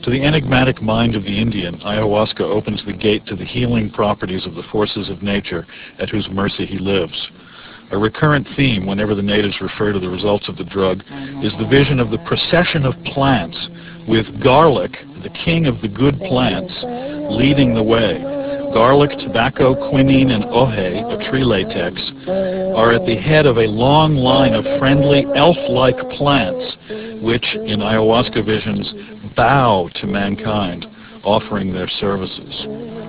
To the enigmatic mind of the Indian, ayahuasca opens the gate to the healing properties of the forces of nature at whose mercy he lives. A recurrent theme whenever the natives refer to the results of the drug is the vision of the procession of plants, with garlic, the king of the good plants, leading the way. Garlic, tobacco, quinine, and ohe, a tree latex, are at the head of a long line of friendly, elf-like plants which, in ayahuasca visions, bow to mankind, offering their services.